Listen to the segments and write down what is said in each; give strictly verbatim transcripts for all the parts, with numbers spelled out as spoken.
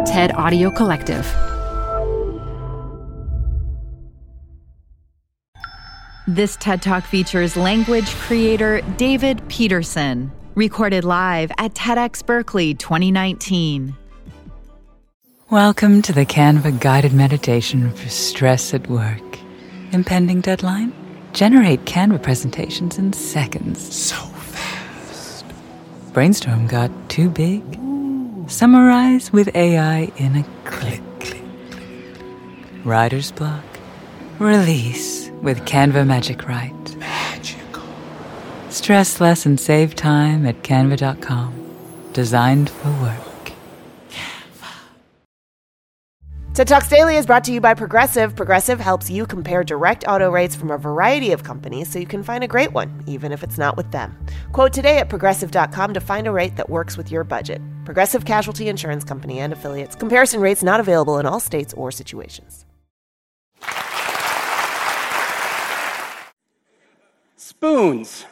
TED Audio Collective. This TED Talk features language creator David Peterson, recorded live at TEDx Berkeley twenty nineteen. Welcome to the Canva guided meditation for stress at work. Impending deadline? Generate Canva presentations in seconds. So fast. Brainstorm got too big? Ooh. Summarize with A I in a click. Click, click. Writer's block? Release with Canva Magic Write. Magical. Stress less and save time at canva dot com. Designed for work. TED Talks Daily is brought to you by Progressive. Progressive helps you compare direct auto rates from a variety of companies so you can find a great one, even if it's not with them. Quote today at progressive dot com to find a rate that works with your budget. Progressive Casualty Insurance Company and Affiliates. Comparison rates not available in all states or situations. Spoons.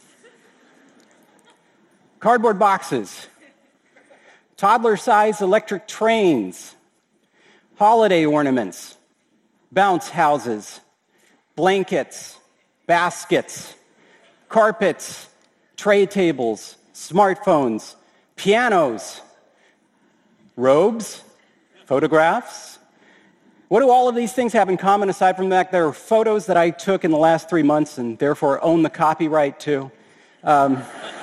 Cardboard boxes. Toddler-sized electric trains. Holiday ornaments, bounce houses, blankets, baskets, carpets, tray tables, smartphones, pianos, robes, photographs. What do all of these things have in common aside from the fact there are photos that I took in the last three months and therefore own the copyright to? Um,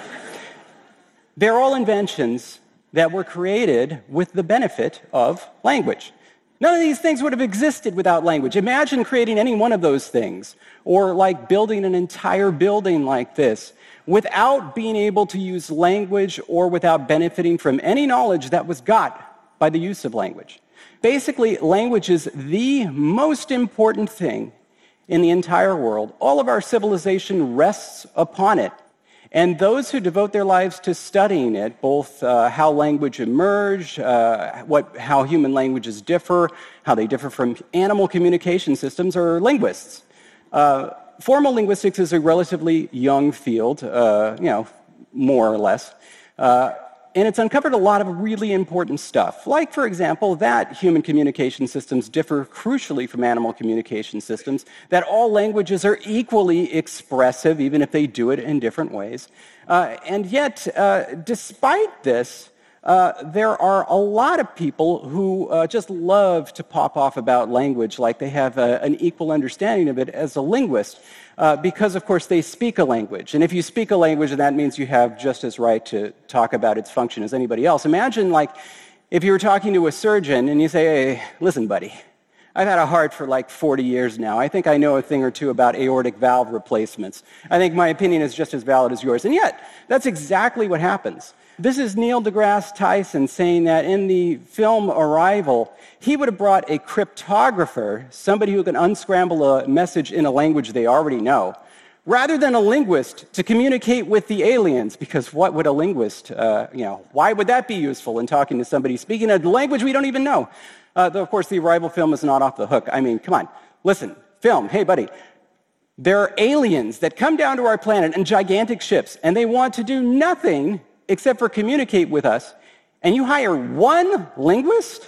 they're all inventions that were created with the benefit of language. None of these things would have existed without language. Imagine creating any one of those things, or like building an entire building like this, without being able to use language or without benefiting from any knowledge that was got by the use of language. Basically, language is the most important thing in the entire world. All of our civilization rests upon it. And those who devote their lives to studying it, both uh, how language emerged, uh, what, how human languages differ, how they differ from animal communication systems, are linguists. Uh, formal linguistics is a relatively young field, uh, you know, more or less. Uh, and it's uncovered a lot of really important stuff, like, for example, that human communication systems differ crucially from animal communication systems, that all languages are equally expressive, even if they do it in different ways. Uh, and yet, uh, despite this, uh, there are a lot of people who uh, just love to pop off about language like they have a, an equal understanding of it as a linguist. Uh, because, of course, they speak a language. And if you speak a language, that means you have just as right to talk about its function as anybody else. Imagine, like, if you were talking to a surgeon and you say, hey, listen, buddy, I've had a heart for like forty years now. I think I know a thing or two about aortic valve replacements. I think my opinion is just as valid as yours. And yet, that's exactly what happens. This is Neil deGrasse Tyson saying that in the film Arrival, he would have brought a cryptographer, somebody who can unscramble a message in a language they already know, rather than a linguist to communicate with the aliens, because what would a linguist, uh, you know, why would that be useful in talking to somebody speaking a language we don't even know? Uh, though, of course, the Arrival film is not off the hook. I mean, come on, listen, film, hey, buddy. There are aliens that come down to our planet in gigantic ships, and they want to do nothing except for communicate with us, and you hire one linguist?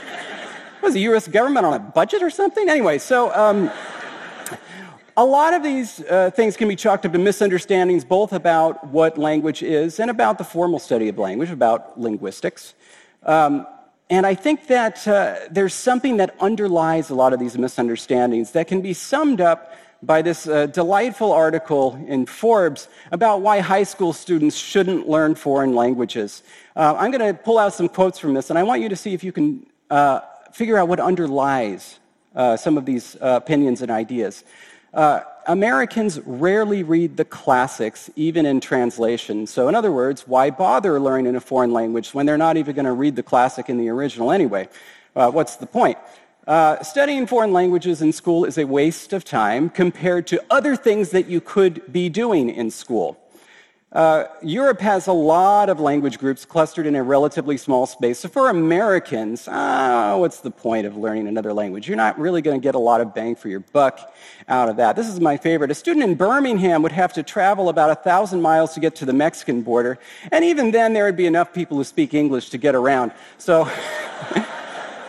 Was the U S government on a budget or something? Anyway, so um, a lot of these uh, things can be chalked up to misunderstandings, both about what language is and about the formal study of language, about linguistics. Um, and I think that uh, there's something that underlies a lot of these misunderstandings that can be summed up by this uh, delightful article in Forbes about why high school students shouldn't learn foreign languages. Uh, I'm going to pull out some quotes from this, and I want you to see if you can uh, figure out what underlies uh, some of these uh, opinions and ideas. Uh, Americans rarely read the classics, even in translation. So in other words, why bother learning a foreign language when they're not even going to read the classic in the original anyway? Uh, what's the point? Uh, studying foreign languages in school is a waste of time compared to other things that you could be doing in school. Uh, Europe has a lot of language groups clustered in a relatively small space. So for Americans, uh, what's the point of learning another language? You're not really going to get a lot of bang for your buck out of that. This is my favorite. A student in Birmingham would have to travel about a thousand miles to get to the Mexican border. And even then, there would be enough people who speak English to get around. So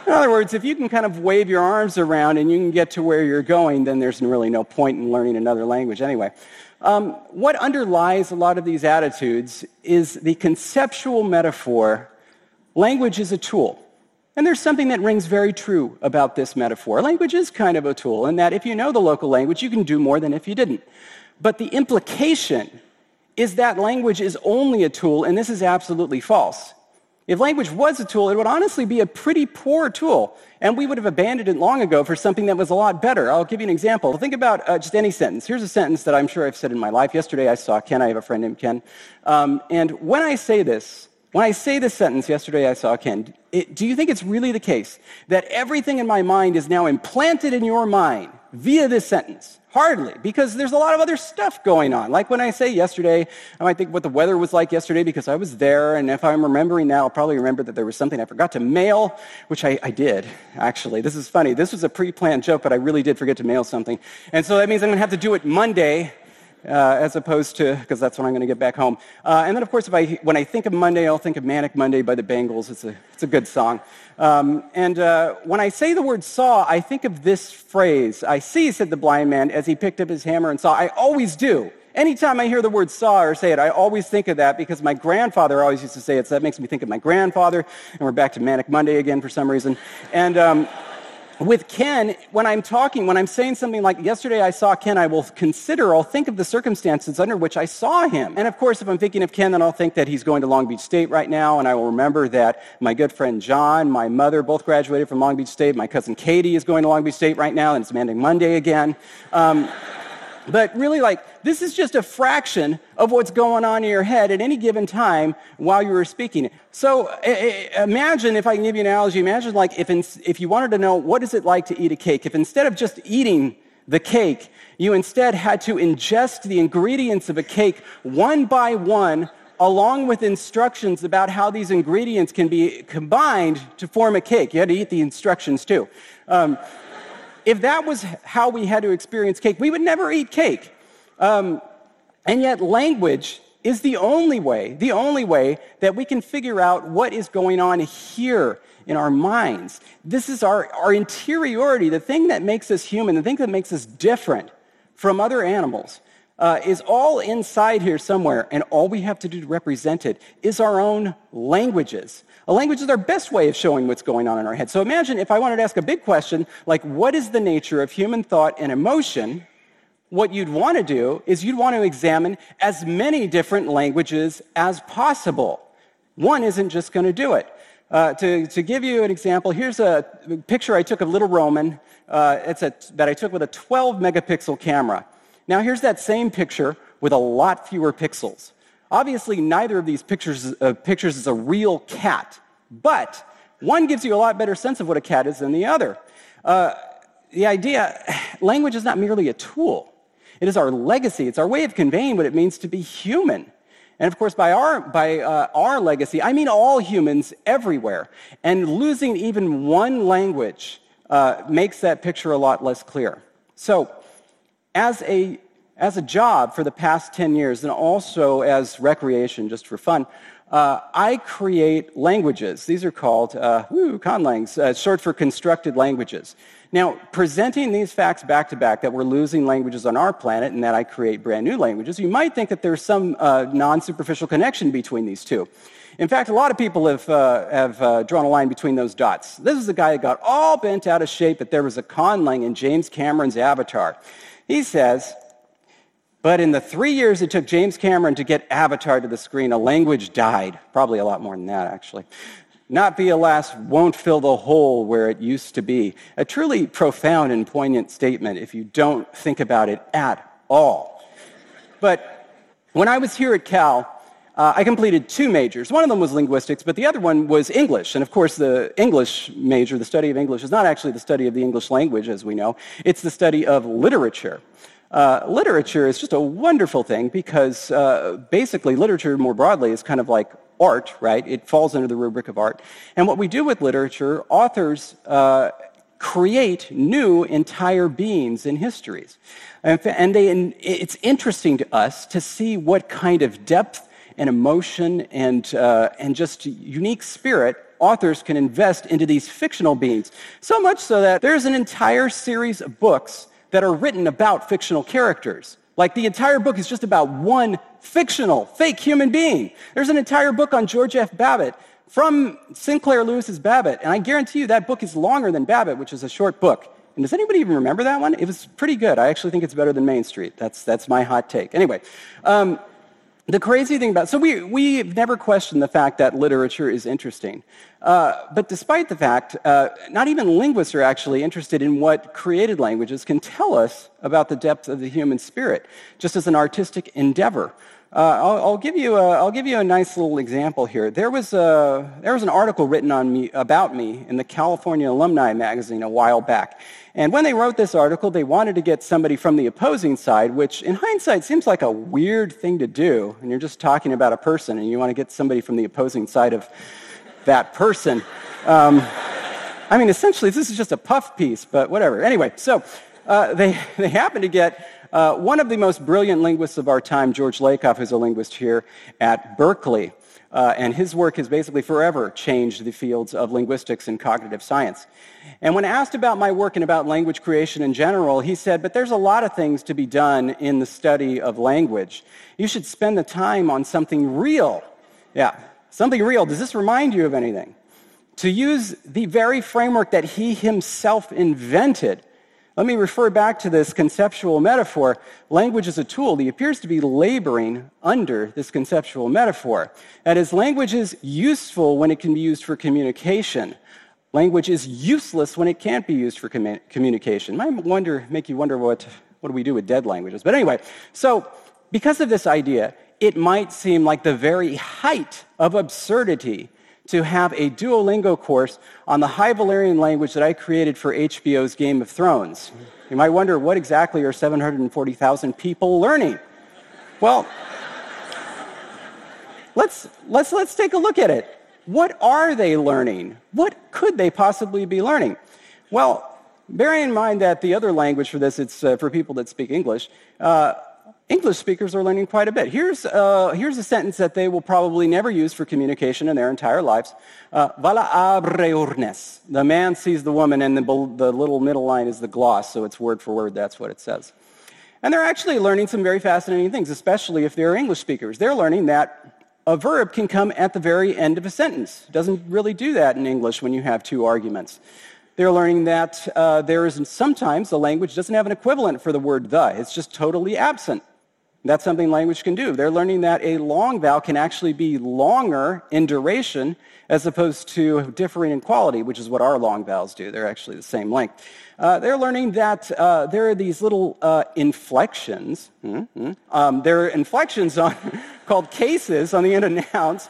In other words, if you can kind of wave your arms around and you can get to where you're going, then there's really no point in learning another language anyway. Um, what underlies a lot of these attitudes is the conceptual metaphor, language is a tool. And there's something that rings very true about this metaphor. Language is kind of a tool in that if you know the local language, you can do more than if you didn't. But the implication is that language is only a tool, and this is absolutely false. If language was a tool, it would honestly be a pretty poor tool, and we would have abandoned it long ago for something that was a lot better. I'll give you an example. Think about uh, just any sentence. Here's a sentence that I'm sure I've said in my life. Yesterday I saw Ken. I have a friend named Ken. Um, and when I say this, when I say this sentence, yesterday I saw Ken, it, do you think it's really the case that everything in my mind is now implanted in your mind via this sentence? Hardly, because there's a lot of other stuff going on. Like when I say yesterday, I might think what the weather was like yesterday because I was there, and if I'm remembering now, I'll probably remember that there was something I forgot to mail, which I, I did, actually. This is funny. This was a pre-planned joke, but I really did forget to mail something. And so that means I'm going to have to do it Monday, Uh, as opposed to, because that's when I'm going to get back home. Uh, and then, of course, if I, when I think of Monday, I'll think of Manic Monday by the Bangles. It's a, it's a good song. Um, and uh, when I say the word saw, I think of this phrase. I see, said the blind man, as he picked up his hammer and saw. I always do. Anytime I hear the word saw or say it, I always think of that because my grandfather always used to say it, so that makes me think of my grandfather. And we're back to Manic Monday again for some reason. And Um, with Ken, when I'm talking, when I'm saying something like, yesterday I saw Ken, I will consider, I'll think of the circumstances under which I saw him. And of course, if I'm thinking of Ken, then I'll think that he's going to Long Beach State right now, and I will remember that my good friend John, my mother, both graduated from Long Beach State. My cousin Katie is going to Long Beach State right now, and it's Manic Monday again. Um, But really, like, this is just a fraction of what's going on in your head at any given time while you were speaking. So uh, imagine, if I can give you an analogy, imagine like if, in, if you wanted to know what is it like to eat a cake, if instead of just eating the cake, you instead had to ingest the ingredients of a cake one by one, along with instructions about how these ingredients can be combined to form a cake. You had to eat the instructions too. Um, If that was how we had to experience cake, we would never eat cake. Um, and yet language is the only way, the only way that we can figure out what is going on here in our minds. This is our, our interiority, the thing that makes us human, the thing that makes us different from other animals, uh, is all inside here somewhere, and all we have to do to represent it is our own languages. A language is our best way of showing what's going on in our head. So imagine if I wanted to ask a big question, like what is the nature of human thought and emotion, what you'd want to do is you'd want to examine as many different languages as possible. One isn't just going to do it. Uh, to, to give you an example, here's a picture I took of Little Roman. Uh, it's a, that I took with a twelve megapixel camera. Now here's that same picture with a lot fewer pixels. Obviously, neither of these pictures, uh, pictures is a real cat, but one gives you a lot better sense of what a cat is than the other. Uh, the idea, language is not merely a tool. It is our legacy. It's our way of conveying what it means to be human. And of course, by our, by, uh, our legacy, I mean all humans everywhere. And losing even one language uh, makes that picture a lot less clear. So, as a As a job for the past ten years, and also as recreation, just for fun, uh, I create languages. These are called uh, woo, conlangs, uh, short for constructed languages. Now, presenting these facts back to back, that we're losing languages on our planet and that I create brand new languages, you might think that there's some uh, non-superficial connection between these two. In fact, a lot of people have, uh, have uh, drawn a line between those dots. This is a guy that got all bent out of shape that there was a conlang in James Cameron's Avatar. He says, but in the three years it took James Cameron to get Avatar to the screen, a language died. Probably a lot more than that, actually. Not be, alas, won't fill the hole where it used to be. A truly profound and poignant statement if you don't think about it at all. But when I was here at Cal, uh, I completed two majors. One of them was linguistics, but the other one was English. And of course, the English major, the study of English, is not actually the study of the English language, as we know. It's the study of literature. Uh, literature is just a wonderful thing because uh, basically literature more broadly is kind of like art, right? It falls under the rubric of art. And what we do with literature, authors uh, create new entire beings and histories. And, and they, and it's interesting to us to see what kind of depth and emotion and, uh, and just unique spirit authors can invest into these fictional beings. So much so that there's an entire series of books that are written about fictional characters. Like the entire book is just about one fictional, fake human being. There's an entire book on George F. Babbitt from Sinclair Lewis's Babbitt, and I guarantee you that book is longer than Babbitt, which is a short book. And does anybody even remember that one? It was pretty good. I actually think it's better than Main Street. That's that's my hot take. Anyway, um, the crazy thing about, so we, we've never questioned the fact that literature is interesting. Uh, but despite the fact, uh, not even linguists are actually interested in what created languages can tell us about the depth of the human spirit, just as an artistic endeavor. Uh, I'll, I'll give you a, I'll give you a nice little example here. There was a, there was an article written on me, about me in the California Alumni magazine a while back. And when they wrote this article, they wanted to get somebody from the opposing side, which in hindsight seems like a weird thing to do. And you're just talking about a person, and you want to get somebody from the opposing side of that person. Um, I mean, essentially, this is just a puff piece, but whatever. Anyway, so uh, they, they happened to get uh, one of the most brilliant linguists of our time, George Lakoff, who's a linguist here at Berkeley. Uh, and his work has basically forever changed the fields of linguistics and cognitive science. And when asked about my work and about language creation in general, he said, but there's a lot of things to be done in the study of language. You should spend the time on something real. Yeah, something real. Does this remind you of anything? To use the very framework that he himself invented. Let me refer back to this conceptual metaphor. Language is a tool. He appears to be laboring under this conceptual metaphor. That is, language is useful when it can be used for communication. Language is useless when it can't be used for commun- communication. Might wonder, make you wonder what, what do we do with dead languages. But anyway, so because of this idea, it might seem like the very height of absurdity to have a Duolingo course on the High Valyrian language that I created for H B O's Game of Thrones. You might wonder, what exactly are seven hundred forty thousand people learning? Well, let's, let's, let's take a look at it. What are they learning? What could they possibly be learning? Well, bearing in mind that the other language for this, it's uh, for people that speak English, uh, English speakers are learning quite a bit. Here's, uh, here's a sentence that they will probably never use for communication in their entire lives. Uh, Vala abre urnes. The man sees the woman, and the, the little middle line is the gloss, so it's word for word, that's what it says. And they're actually learning some very fascinating things, especially if they're English speakers. They're learning that a verb can come at the very end of a sentence. It doesn't really do that in English when you have two arguments. They're learning that uh, there is sometimes the language doesn't have an equivalent for the word the. It's just totally absent. That's something language can do. They're learning that a long vowel can actually be longer in duration as opposed to differing in quality, which is what our long vowels do. They're actually the same length. Uh, they're learning that uh, there are these little uh, inflections. Mm-hmm. Um, there are inflections on called cases on the end of nouns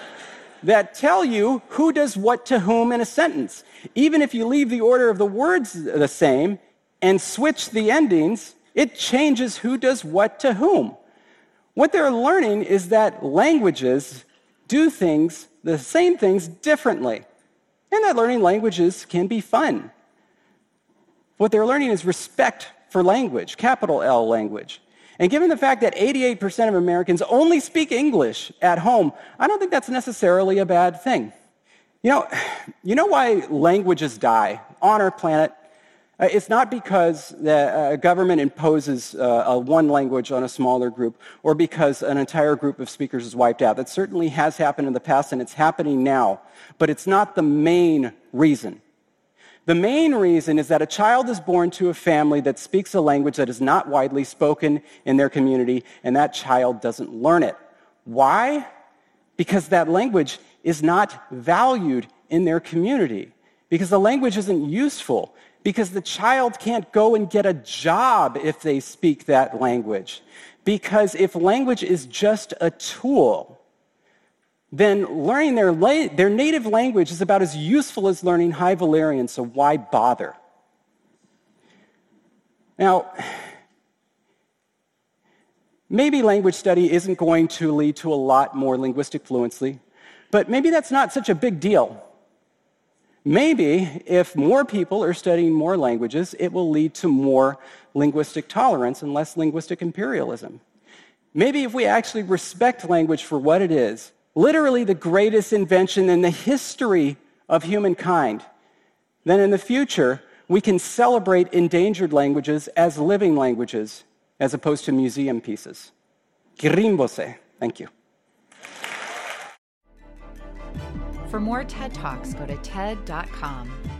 that tell you who does what to whom in a sentence. Even if you leave the order of the words the same and switch the endings, it changes who does what to whom. What they're learning is that languages do things, the same things, differently. And that learning languages can be fun. What they're learning is respect for language, capital L language. And given the fact that eighty-eight percent of Americans only speak English at home, I don't think that's necessarily a bad thing. You know, you know why languages die on our planet? Uh, it's not because the uh, government imposes uh, a one language on a smaller group or because an entire group of speakers is wiped out. That certainly has happened in the past, and it's happening now. But it's not the main reason. The main reason is that a child is born to a family that speaks a language that is not widely spoken in their community, and that child doesn't learn it. Why? Because that language is not valued in their community. Because the language isn't useful. Because the child can't go and get a job if they speak that language. Because if language is just a tool, then learning their, la- their native language is about as useful as learning High Valyrian, so why bother? Now, maybe language study isn't going to lead to a lot more linguistic fluency, but maybe that's not such a big deal. Maybe if more people are studying more languages, it will lead to more linguistic tolerance and less linguistic imperialism. Maybe if we actually respect language for what it is, literally the greatest invention in the history of humankind, then in the future, we can celebrate endangered languages as living languages as opposed to museum pieces. Quirimboce. Thank you. For more TED Talks, go to T E D dot com.